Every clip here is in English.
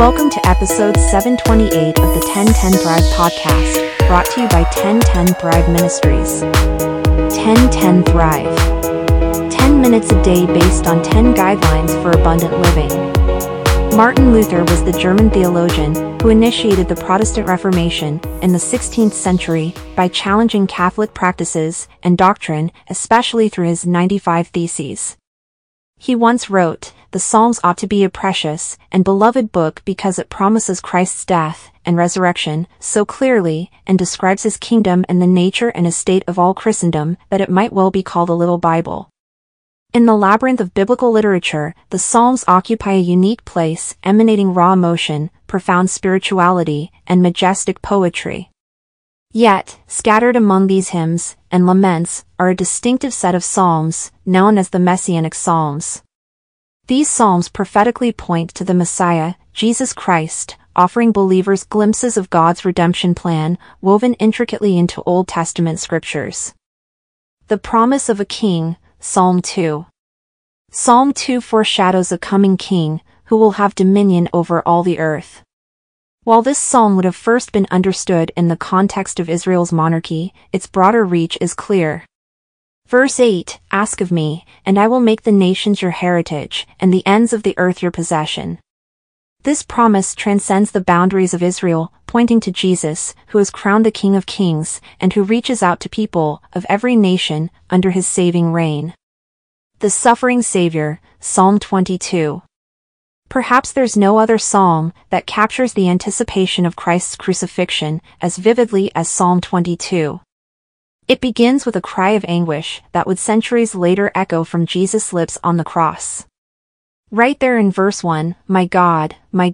Welcome to episode 728 of the 1010 Thrive podcast, brought to you by 1010 Thrive Ministries. 1010 Thrive. 10 minutes a day based on 10 guidelines for abundant living. Martin Luther was the German theologian who initiated the Protestant Reformation in the 16th century by challenging Catholic practices and doctrine, especially through his 95 Theses. He once wrote, "The Psalms ought to be a precious and beloved book because it promises Christ's death and resurrection so clearly and describes his kingdom and the nature and estate of all Christendom that it might well be called a little Bible." In the labyrinth of biblical literature, the Psalms occupy a unique place, emanating raw emotion, profound spirituality, and majestic poetry. Yet, scattered among these hymns and laments are a distinctive set of psalms, known as the Messianic Psalms. These psalms prophetically point to the Messiah, Jesus Christ, offering believers glimpses of God's redemption plan, woven intricately into Old Testament scriptures. The promise of a king, Psalm 2. Psalm 2 foreshadows a coming king, who will have dominion over all the earth. While this psalm would have first been understood in the context of Israel's monarchy, its broader reach is clear. Verse 8, "Ask of me, and I will make the nations your heritage, and the ends of the earth your possession." This promise transcends the boundaries of Israel, pointing to Jesus, who is crowned the King of Kings, and who reaches out to people of every nation under his saving reign. The Suffering Savior, Psalm 22. Perhaps there's no other psalm that captures the anticipation of Christ's crucifixion as vividly as Psalm 22. It begins with a cry of anguish that would centuries later echo from Jesus' lips on the cross. Right there in verse 1, my God,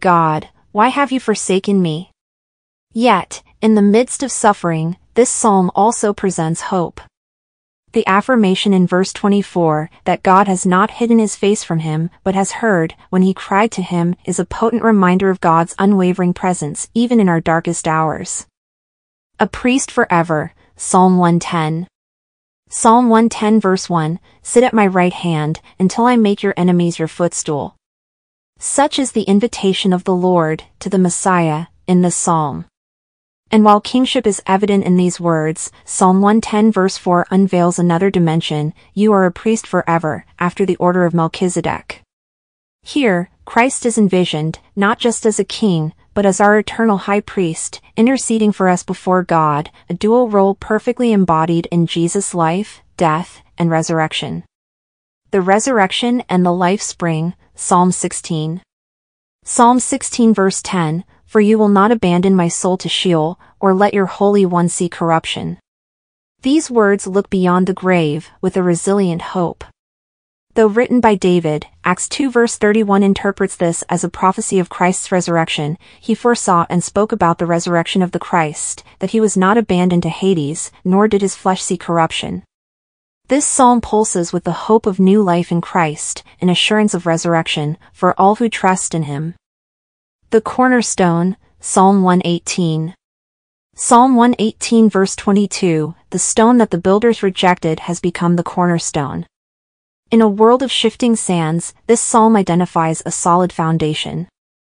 why have you forsaken me?" Yet, in the midst of suffering, this psalm also presents hope. The affirmation in verse 24 that God has not hidden his face from him but has heard when he cried to him is a potent reminder of God's unwavering presence even in our darkest hours. A priest forever, Psalm 110. Psalm 110 verse 1, "Sit at my right hand until I make your enemies your footstool." Such is the invitation of the Lord to the Messiah in this psalm. And while kingship is evident in these words, Psalm 110 verse 4 unveils another dimension: "You are a priest forever, after the order of Melchizedek." Here, Christ is envisioned, not just as a king, but as our eternal high priest, interceding for us before God, a dual role perfectly embodied in Jesus' life, death, and resurrection. The resurrection and the life spring, Psalm 16. Psalm 16 verse 10, "For you will not abandon my soul to Sheol, or let your Holy One see corruption." These words look beyond the grave with a resilient hope. Though written by David, Acts 2 verse 31 interprets this as a prophecy of Christ's resurrection. He foresaw and spoke about the resurrection of the Christ, that he was not abandoned to Hades, nor did his flesh see corruption. This psalm pulses with the hope of new life in Christ, an assurance of resurrection, for all who trust in him. The cornerstone, Psalm 118. Psalm 118 verse 22, "The stone that the builders rejected has become the cornerstone." In a world of shifting sands, this psalm identifies a solid foundation.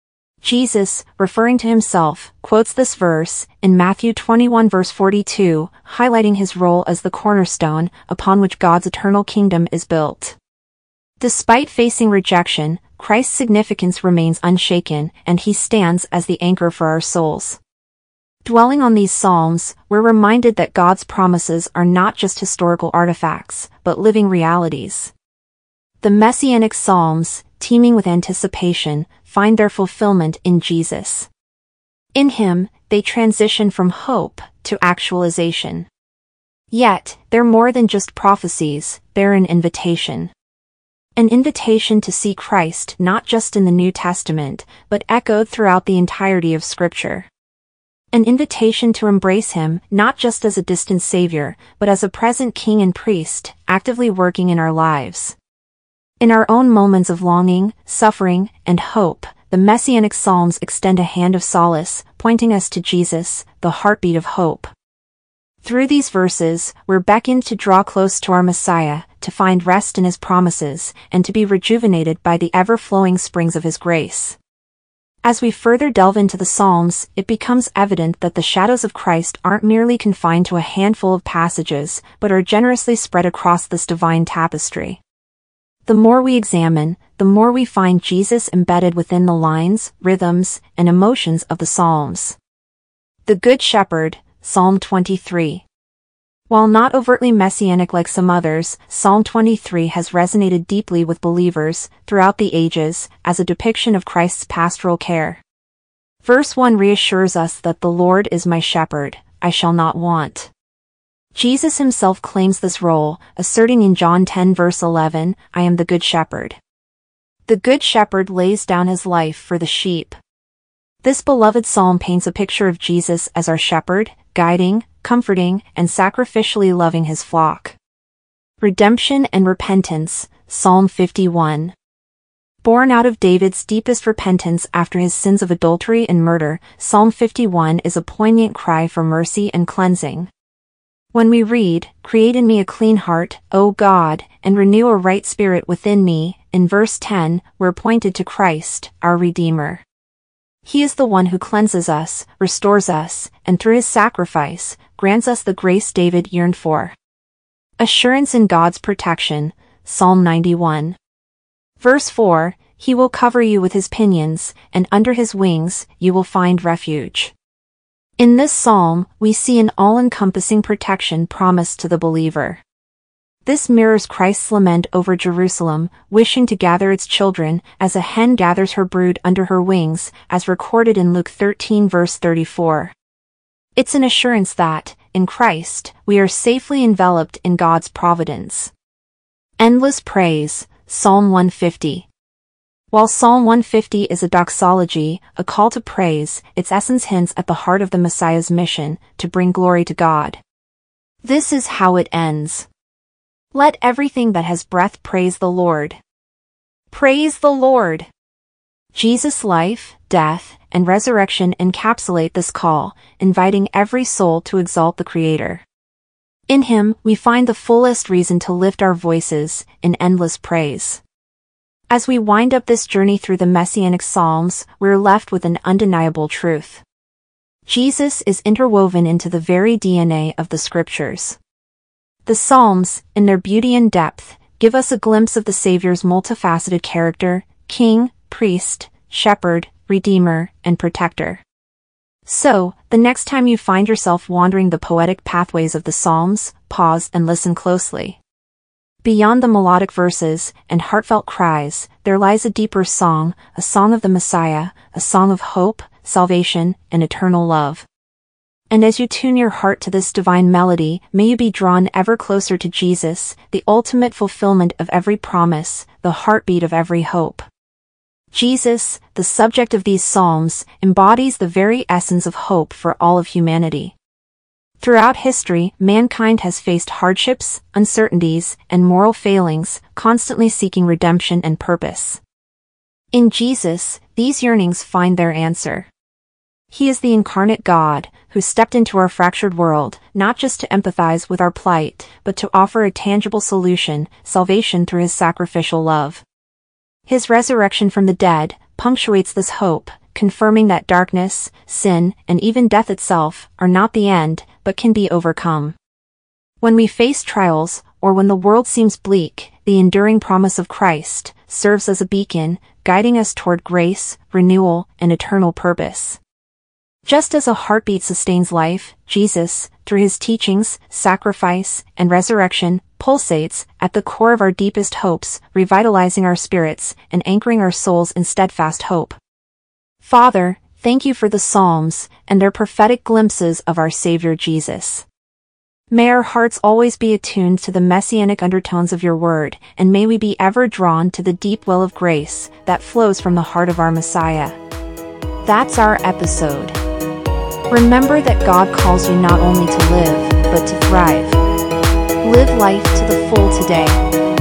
Jesus, referring to himself, quotes this verse in Matthew 21 verse 42, highlighting his role as the cornerstone upon which God's eternal kingdom is built. Despite facing rejection, Christ's significance remains unshaken, and he stands as the anchor for our souls. Dwelling on these psalms, we're reminded that God's promises are not just historical artifacts, but living realities. The Messianic Psalms, teeming with anticipation, find their fulfillment in Jesus. In him, they transition from hope to actualization. Yet, they're more than just prophecies, they're an invitation. An invitation to see Christ not just in the New Testament, but echoed throughout the entirety of Scripture. An invitation to embrace him not just as a distant Savior, but as a present King and Priest, actively working in our lives. In our own moments of longing, suffering, and hope, the Messianic Psalms extend a hand of solace, pointing us to Jesus, the heartbeat of hope. Through these verses, we're beckoned to draw close to our Messiah, to find rest in his promises, and to be rejuvenated by the ever-flowing springs of his grace. As we further delve into the Psalms, it becomes evident that the shadows of Christ aren't merely confined to a handful of passages, but are generously spread across this divine tapestry. The more we examine, the more we find Jesus embedded within the lines, rhythms, and emotions of the Psalms. The Good Shepherd, Psalm 23. While not overtly messianic like some others, Psalm 23 has resonated deeply with believers throughout the ages as a depiction of Christ's pastoral care. Verse 1 reassures us that the Lord is my shepherd, I shall not want. Jesus himself claims this role, asserting in John 10 verse 11, I am the Good Shepherd. The Good Shepherd lays down his life for the sheep. This beloved psalm paints a picture of Jesus as our shepherd, guiding, comforting, and sacrificially loving his flock. Redemption and repentance, Psalm 51. Born out of David's deepest repentance after his sins of adultery and murder, Psalm 51 is a poignant cry for mercy and cleansing. When we read, Create in me a clean heart, O God, and renew a right spirit within me, in verse 10, we're pointed to Christ, our Redeemer. He is the one who cleanses us, restores us, and through his sacrifice, grants us the grace David yearned for. Assurance in God's protection, Psalm 91. Verse 4, He will cover you with his pinions, and under his wings you will find refuge. In this psalm, we see an all-encompassing protection promised to the believer. This mirrors Christ's lament over Jerusalem, wishing to gather its children, as a hen gathers her brood under her wings, as recorded in Luke 13 verse 34. It's an assurance that, in Christ, we are safely enveloped in God's providence. Endless praise, Psalm 150. While Psalm 150 is a doxology, a call to praise, its essence hints at the heart of the Messiah's mission, to bring glory to God. This is how it ends. Let everything that has breath praise the Lord. Praise the Lord! Jesus' life, death, and resurrection encapsulate this call, inviting every soul to exalt the Creator. In him, we find the fullest reason to lift our voices in endless praise. As we wind up this journey through the Messianic Psalms, we're left with an undeniable truth. Jesus is interwoven into the very DNA of the Scriptures. The Psalms, in their beauty and depth, give us a glimpse of the Savior's multifaceted character, King, Priest, Shepherd, Redeemer, and Protector. So, the next time you find yourself wandering the poetic pathways of the Psalms, pause and listen closely. Beyond the melodic verses and heartfelt cries, there lies a deeper song, a song of the Messiah, a song of hope, salvation, and eternal love. And as you tune your heart to this divine melody, may you be drawn ever closer to Jesus, the ultimate fulfillment of every promise, the heartbeat of every hope. Jesus, the subject of these psalms, embodies the very essence of hope for all of humanity. Throughout history, mankind has faced hardships, uncertainties, and moral failings, constantly seeking redemption and purpose. In Jesus, these yearnings find their answer. He is the incarnate God, who stepped into our fractured world, not just to empathize with our plight, but to offer a tangible solution, salvation through his sacrificial love. His resurrection from the dead punctuates this hope, confirming that darkness, sin, and even death itself are not the end, but can be overcome. When we face trials, or when the world seems bleak, the enduring promise of Christ serves as a beacon, guiding us toward grace, renewal, and eternal purpose. Just as a heartbeat sustains life, Jesus, through his teachings, sacrifice, and resurrection, pulsates at the core of our deepest hopes, revitalizing our spirits and anchoring our souls in steadfast hope. Father, thank you for the Psalms and their prophetic glimpses of our Savior Jesus. May our hearts always be attuned to the messianic undertones of your word, and may we be ever drawn to the deep well of grace that flows from the heart of our Messiah. That's our episode. Remember that God calls you not only to live, but to thrive. Live life to the full today.